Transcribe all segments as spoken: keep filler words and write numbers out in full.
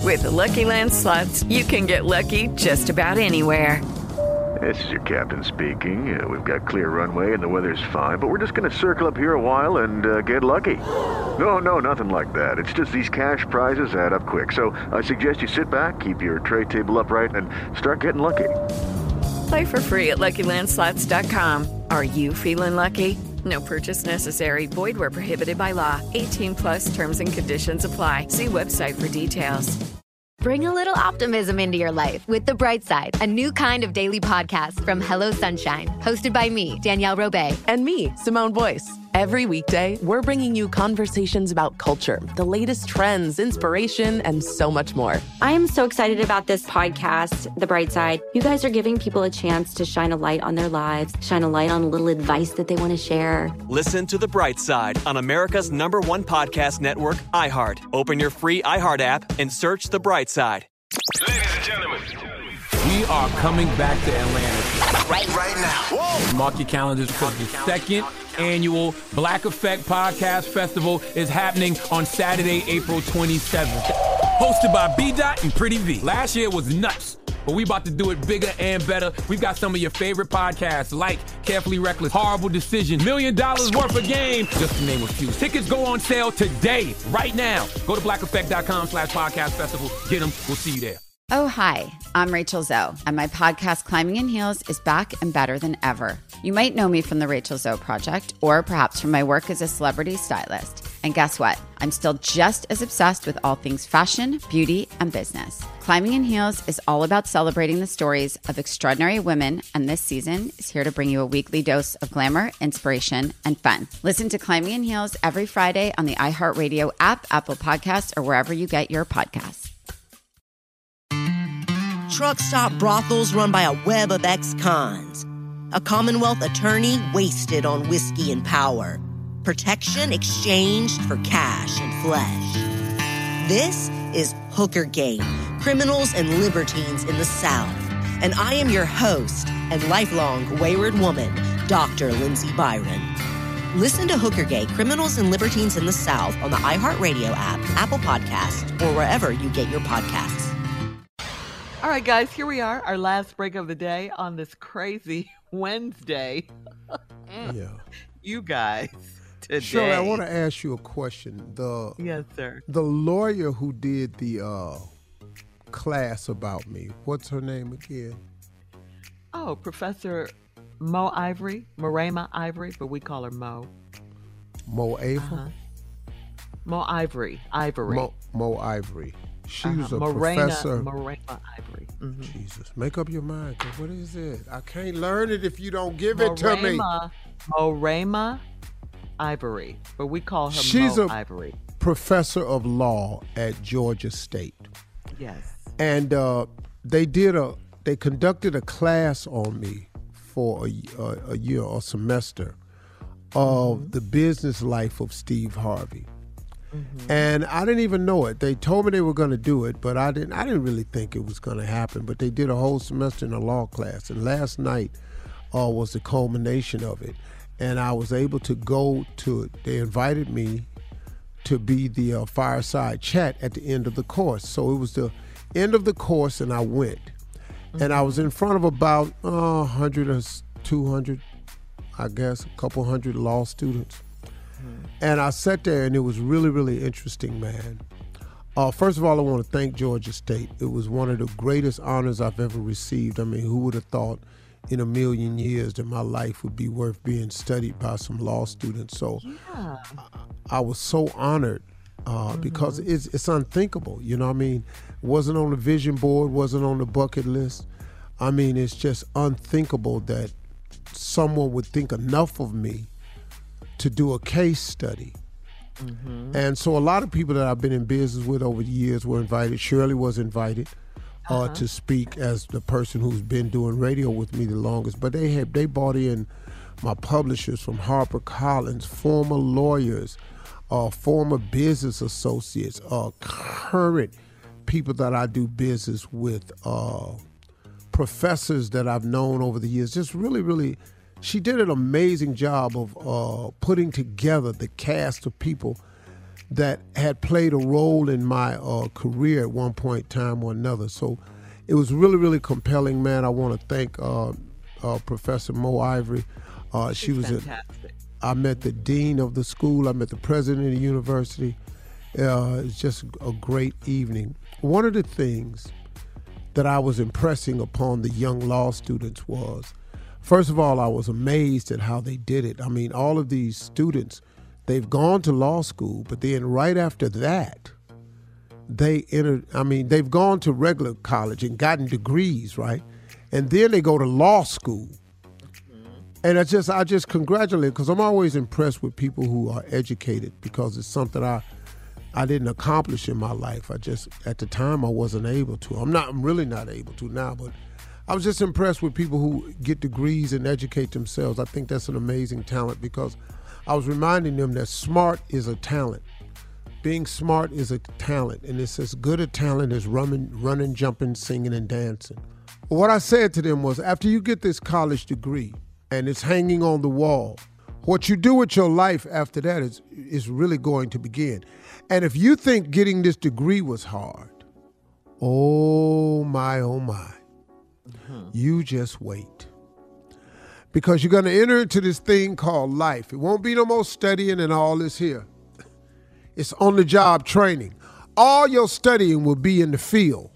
With the Lucky Land Slots, you can get lucky just about anywhere. This is your captain speaking. Uh, we've got clear runway and the weather's fine, but we're just going to circle up here a while and uh, get lucky. No, no, nothing like that. It's just these cash prizes add up quick. So I suggest you sit back, keep your tray table upright, and start getting lucky. Play for free at Lucky Land Slots dot com. Are you feeling lucky? No purchase necessary. Void where prohibited by law. eighteen plus terms and conditions apply. See website for details. Bring a little optimism into your life with The Bright Side, a new kind of daily podcast from Hello Sunshine, hosted by me, Danielle Robay. And me, Simone Boyce. Every weekday, we're bringing you conversations about culture, the latest trends, inspiration, and so much more. I am so excited about this podcast, The Bright Side. You guys are giving people a chance to shine a light on their lives, shine a light on a little advice that they want to share. Listen to The Bright Side on America's number one podcast network, iHeart. Open your free iHeart app and search The Bright Side. Ladies and gentlemen, we are coming back to Atlanta. Right, right now. Whoa. Mark your calendars because the second annual Black Effect Podcast Festival is happening on Saturday, April twenty-seventh. Hosted by B-Dot and Pretty V. Last year was nuts, but we about to do it bigger and better. We've got some of your favorite podcasts like Carefully Reckless, Horrible Decision, Million Dollars Worth of Game, just to name a few. Tickets go on sale today, right now. Go to blackeffect.com slash podcast festival. Get them. We'll see you there. Oh, hi, I'm Rachel Zoe, and my podcast, Climbing in Heels, is back and better than ever. You might know me from the Rachel Zoe Project, or perhaps from my work as a celebrity stylist. And guess what? I'm still just as obsessed with all things fashion, beauty, and business. Climbing in Heels is all about celebrating the stories of extraordinary women, and this season is here to bring you a weekly dose of glamour, inspiration, and fun. Listen to Climbing in Heels every Friday on the iHeartRadio app, Apple Podcasts, or wherever you get your podcasts. Truck stop brothels run by a web of ex-cons. A Commonwealth attorney wasted on whiskey and power. Protection exchanged for cash and flesh. This is Hooker Gate, Criminals and Libertines in the South. And I am your host and lifelong wayward woman, Doctor Lindsay Byron. Listen to Hooker Gate, Criminals and Libertines in the South on the iHeartRadio app, Apple Podcasts, or wherever you get your podcasts. All right, guys, here we are, our last break of the day on this crazy Wednesday. Yeah. You guys, today. Shirley, I want to ask you a question. The Yes, sir. The lawyer who did the uh, class about me, what's her name again? Oh, Professor Mo Ivory, Morema Ivory, but we call her Mo. Mo Ivory? Uh-huh. Mo Ivory, Ivory. Mo, Mo Ivory. She uh-huh. was a Morena, professor. Morema Ivory. Mm-hmm. Jesus, make up your mind. 'Cause what is it? I can't learn it if you don't give it to me. Morema Ivory, but we call her She's Mo a Ivory. professor of law at Georgia State. Yes. And uh, they did a, they conducted a class on me for a, a, a year or semester of mm-hmm. the business life of Steve Harvey. Mm-hmm. And I didn't even know it. They told me they were going to do it, but I didn't I didn't really think it was going to happen. But they did a whole semester in a law class. And last night uh, was the culmination of it. And I was able to go to it. They invited me to be the uh, fireside chat at the end of the course. So it was the end of the course, and I went. Mm-hmm. And I was in front of about uh, one hundred or two hundred, I guess, a couple hundred law students. And I sat there, and it was really, really interesting, man. Uh, first of all, I want to thank Georgia State. It was one of the greatest honors I've ever received. I mean, who would have thought in a million years that my life would be worth being studied by some law students? So yeah. I, I was so honored uh, mm-hmm. because it's, it's unthinkable. You know what I mean? Wasn't on the vision board, wasn't on the bucket list. I mean, it's just unthinkable that someone would think enough of me to do a case study. Mm-hmm. And so a lot of people that I've been in business with over the years were invited. Shirley was invited uh, uh-huh. to speak as the person who's been doing radio with me the longest. But they had they brought in my publishers from HarperCollins, former lawyers, uh, former business associates, uh, current people that I do business with, uh, professors that I've known over the years. Just really, really, she did an amazing job of uh, putting together the cast of people that had played a role in my uh, career at one point in time or another. So it was really, really compelling, man. I want to thank uh, uh, Professor Mo Ivory. Uh, she was fantastic. A, I met the dean of the school. I met the president of the university. Uh, it's just a great evening. One of the things that I was impressing upon the young law students was, first of all, I was amazed at how they did it. I mean, all of these students, they've gone to law school, but then right after that, they entered, I mean, they've gone to regular college and gotten degrees, right? And then they go to law school. And I just, I just congratulate, because I'm always impressed with people who are educated, because it's something I, I didn't accomplish in my life. I just, at the time, I wasn't able to. I'm not, I'm really not able to now, but I was just impressed with people who get degrees and educate themselves. I think that's an amazing talent, because I was reminding them that smart is a talent. Being smart is a talent, and it's as good a talent as running, running, jumping, singing, and dancing. What I said to them was, after you get this college degree and it's hanging on the wall, what you do with your life after that is, is really going to begin. And if you think getting this degree was hard, oh my, oh my, mm-hmm. you just wait. Because you're going to enter into this thing called life. It won't be no more studying and all this here. It's on-the-job training. All your studying will be in the field.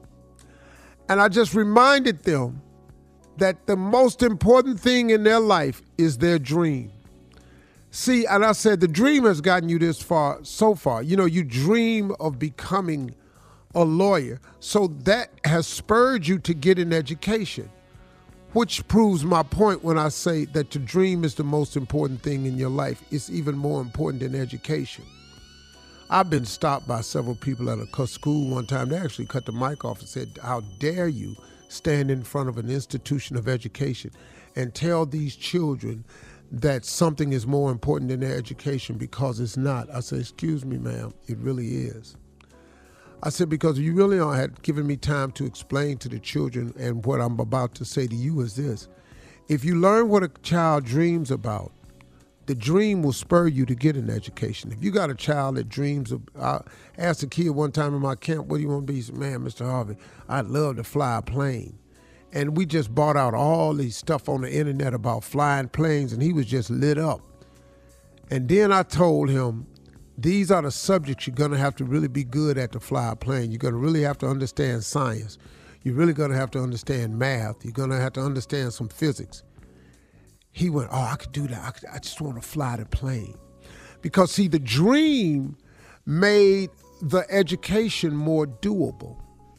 And I just reminded them that the most important thing in their life is their dream. See, and I said, the dream has gotten you this far, so far. You know, you dream of becoming a lawyer. So that has spurred you to get an education, which proves my point when I say that to dream is the most important thing in your life. It's even more important than education. I've been stopped by several people at a school one time. They actually cut the mic off and said, how dare you stand in front of an institution of education and tell these children that something is more important than their education, because it's not. I said, excuse me, ma'am, it really is. I said, because you really aren't giving me time to explain to the children, and what I'm about to say to you is this. If you learn what a child dreams about, the dream will spur you to get an education. If you got a child that dreams of, I asked a kid one time in my camp, what do you want to be? He said, man, Mister Harvey, I'd love to fly a plane. And we just bought out all these stuff on the internet about flying planes, and he was just lit up. And then I told him, these are the subjects you're going to have to really be good at to fly a plane. You're going to really have to understand science. You're really going to have to understand math. You're going to have to understand some physics. He went, oh, I could do that. I, could, I just want to fly the plane. Because, see, the dream made the education more doable.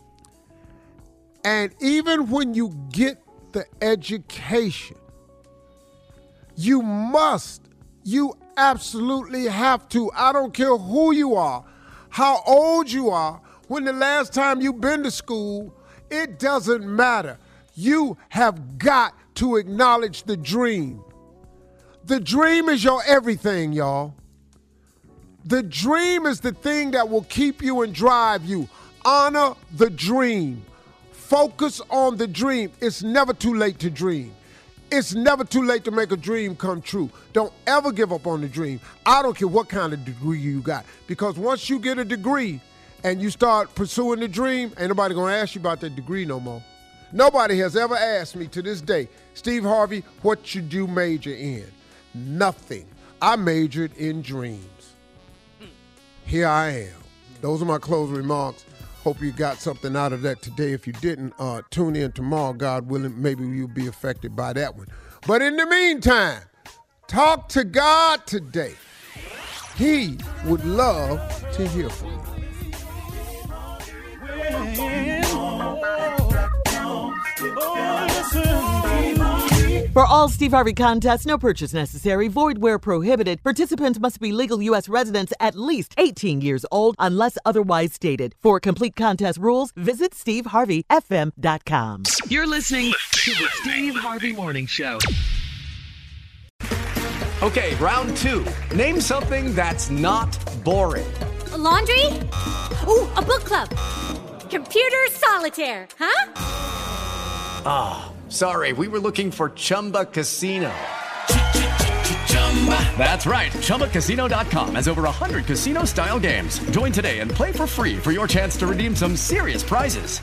And even when you get the education, you must, you absolutely have to, I don't care who you are, how old you are, when the last time you've been to school, it doesn't matter. You have got to acknowledge the dream. The dream is your everything, y'all. The dream is the thing that will keep you and drive you. Honor the dream. Focus on the dream. It's never too late to dream. It's never too late to make a dream come true. Don't ever give up on the dream. I don't care what kind of degree you got. Because once you get a degree and you start pursuing the dream, ain't nobody going to ask you about that degree no more. Nobody has ever asked me to this day, Steve Harvey, what should you major in? Nothing. I majored in dreams. Here I am. Those are my closing remarks. Hope you got something out of that today. If you didn't, uh, tune in tomorrow, God willing. Maybe you'll be affected by that one. But in the meantime, talk to God today. He would love to hear from you. For all Steve Harvey contests, no purchase necessary, void where prohibited. Participants must be legal U S residents at least eighteen years old unless otherwise stated. For complete contest rules, visit steve harvey f m dot com. You're listening to the Steve Harvey Morning Show. Okay, round two. Name something that's not boring. A laundry? Ooh, a book club. Computer solitaire, huh? Ah, oh, sorry, we were looking for Chumba Casino. That's right. Chumba Casino dot com has over one hundred casino-style games. Join today and play for free for your chance to redeem some serious prizes.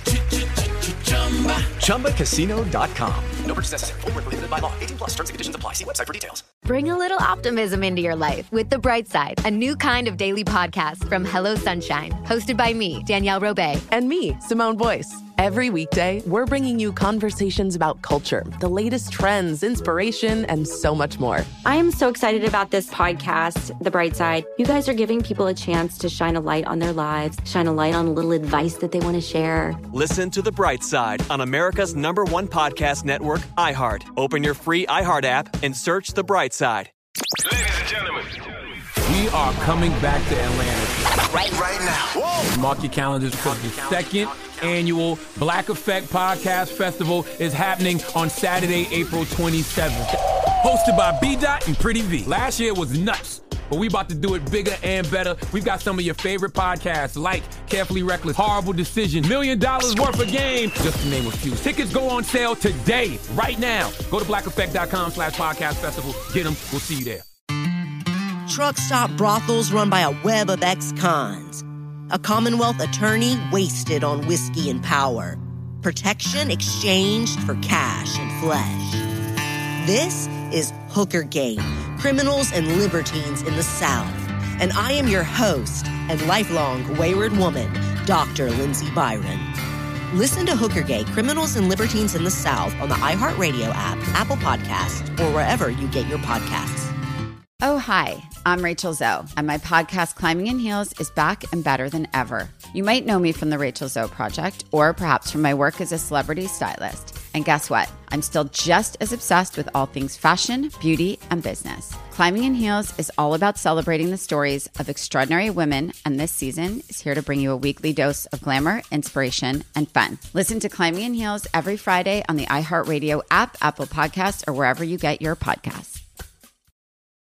Chumba Casino dot com. No purchase necessary. Void where prohibited by law. eighteen plus terms and conditions apply. See website for details. Bring a little optimism into your life with The Bright Side, a new kind of daily podcast from Hello Sunshine, hosted by me, Danielle Robay. And me, Simone Boyce. Every weekday, we're bringing you conversations about culture, the latest trends, inspiration, and so much more. I am so excited about this podcast, The Bright Side. You guys are giving people a chance to shine a light on their lives, shine a light on a little advice that they want to share. Listen to The Bright Side on America's number one podcast network, iHeart. Open your free iHeart app and search The Bright Side. Ladies and gentlemen, We are coming back to Atlanta. right, right now. Whoa. Mark your calendars because the second annual Black Effect Podcast Festival is happening on Saturday, April twenty-seventh. Hosted by B-Dot and Pretty V. Last year was nuts, but we about to do it bigger and better. We've got some of your favorite podcasts like Carefully Reckless, Horrible Decision, Million Dollars Worth of Game, just to name a few. Tickets go on sale today, right now. Go to black effect dot com slash podcast festival. Get them. We'll see you there. Truck stop brothels run by a web of ex-cons. A Commonwealth attorney wasted on whiskey and power. Protection exchanged for cash and flesh. This is Hookergate, Criminals and Libertines in the South. And I am your host and lifelong wayward woman, Doctor Lindsay Byron. Listen to Hookergate, Criminals and Libertines in the South on the iHeartRadio app, Apple Podcasts, or wherever you get your podcasts. Oh, hi, I'm Rachel Zoe, and my podcast, Climbing in Heels, is back and better than ever. You might know me from the Rachel Zoe Project, or perhaps from my work as a celebrity stylist. And guess what? I'm still just as obsessed with all things fashion, beauty, and business. Climbing in Heels is all about celebrating the stories of extraordinary women, and this season is here to bring you a weekly dose of glamour, inspiration, and fun. Listen to Climbing in Heels every Friday on the iHeartRadio app, Apple Podcasts, or wherever you get your podcasts.